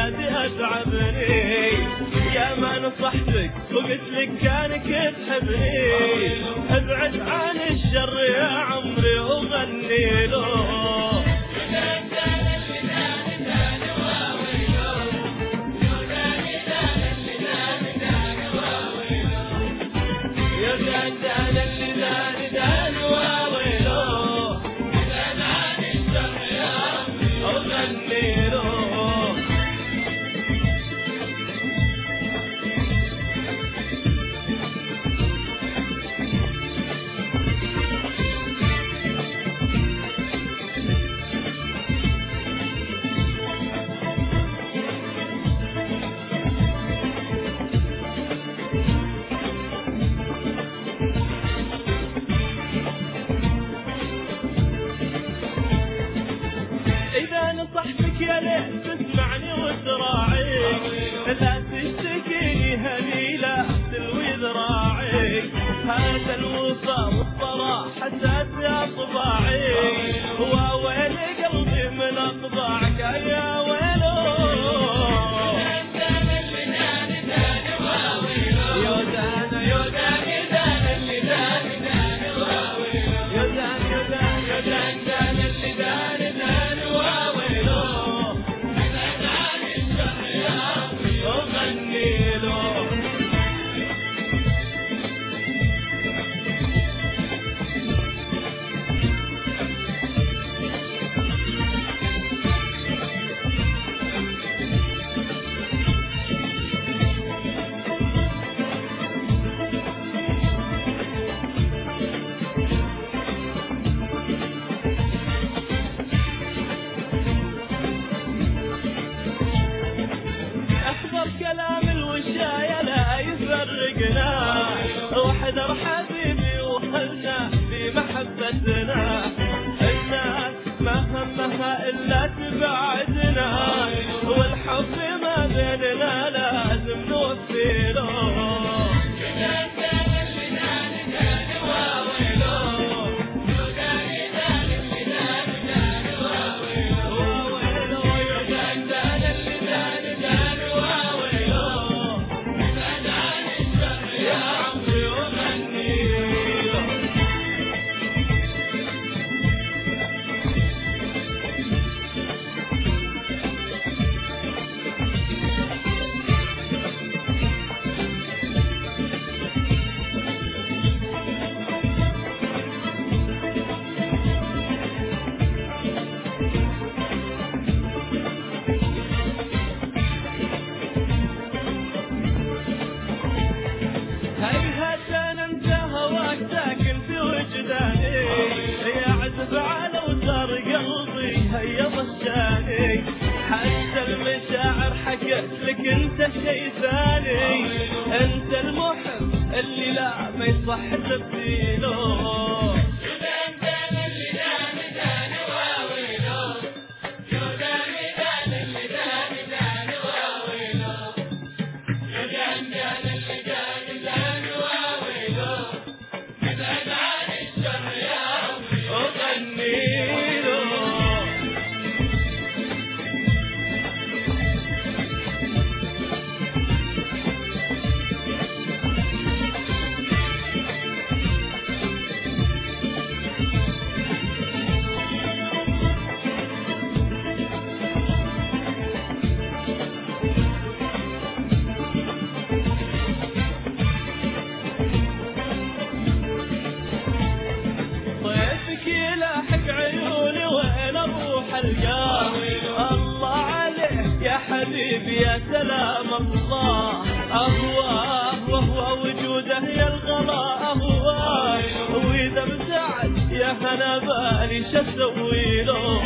زيادة أتعبني، يا ما نصحتك وقلت لك كانك تحبني، ابعد عن الشر يا عمري وغني له. نصحتك يا ليت تسمعني وتراعيك، لا تشتكيني هني لا تلوي ذراعي، هذا الوفا والصراحة يا طباعي، وويل قلبي من أطباعك يا ويلو. كلام الوشاية لا يفرقنا، واحذر حبيبي وخلنا في محبتنا، الناس ما همها إلا تبعدنا، والحب ما بيننا لازم نوفي له. هيا ضجاني حتى المشاعر حكت لك انت شي ثاني، انت المحب اللي لا ما يصح تبديله. الله عليك يا حبيبي يا سلام الله، أهواه وهو وجوده يا الغلا أهواه، وإذا ابتعد يا هنا بالي شسوي له.